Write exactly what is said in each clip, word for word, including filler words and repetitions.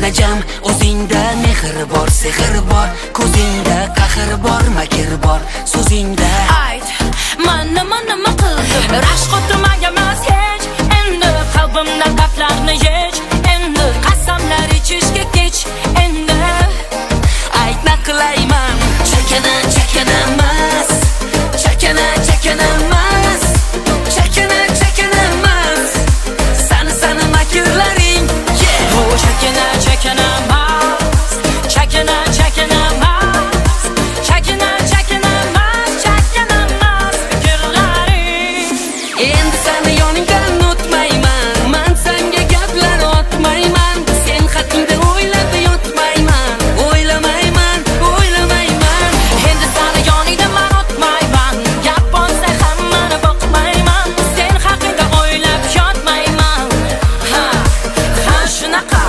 najam, o'zingda mehr bor, sehr bor, ko'zingda qahr bor, makr bor, so'zingda ayt, men nima nima qildim? Rashk o'tirmaganmas hech, endi qalbimda gaplarni yech, endi qasamlar ichishga kech, endi aytma qilayman, chakana chakana emas, chakana chakana emas, chakana chakana emas, sani sani makrlaring, yeah. Oh, chakana chakana emas, chakana chakana emas, chakana chakana emas, chakana emas fikrlaring. Endi seni yoningdan o'tmayman, men senga gaplar otmayman, sen haqingda o'ylab yotmayman, o'ylamayman, o'ylamayman. Endi seni yoningda men o'tmayman, gap bo'lsa hammani boqmayman, sen haqingda o'ylab yotmayman. Ha, ha shunaqa.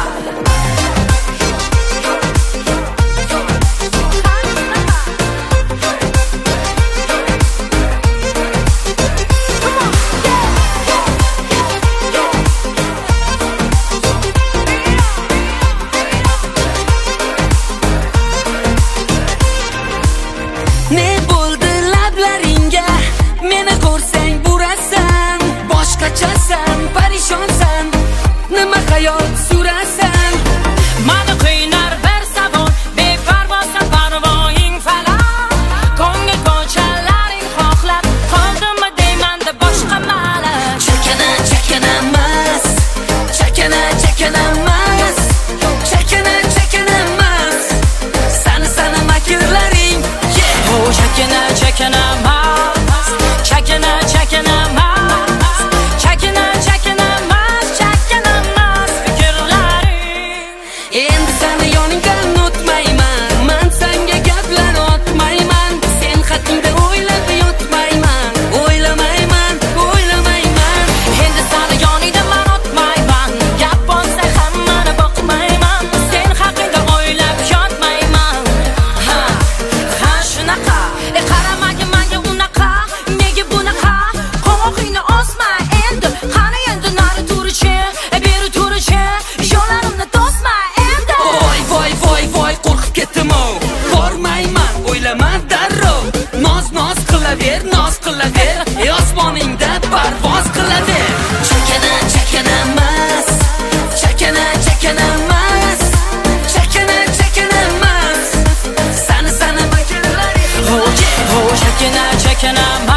Ne bo'ldi lablaringga, meni ko'rsang burasan, boshqachasan, parishonsan, nima hayot surasan? Mani qiynar bir savol, beparvosan parvoying falon, ko'ngil ko'chalaring xohlab qoldimmi deymanda boshqa malak. Chakana chakana emas, chakana chakana emas, chakana chakana emas, sani sani makrlaring, yeah. Oh, chakana chakana emas, chakana chakana emas, chakana chakana emas, chakana emas fikrlaring. Endi seni yoningdan o'tmayman, men senga gaplar otmayman, sen haqingda o'ylab yotmayman, o'ylamayman, o'ylamayman. Endi seni yoningda men o'tmayman, gap bo'lsa hammani boqmayman, sen haqingda o'ylab yotmayman. Ha, ha shunaqa. E qaramagin menga unaqa, nega bunaqa? Qo'ng'ingni osma endi, qani endi nari turichi, e beri turichi, yo'llarimni to'sma endi. Voy voy voy voy, qo'rqib ketdim-o, bormayman, o'ylama darrov, noz noz qilaver, noz qilaver, ey osmoningda parvoz qilaver. Chakana chakana emas, chakana chakana emas, chakana chakana emas, sani sani makrlaring, oh yeah. Oh, chakana chakana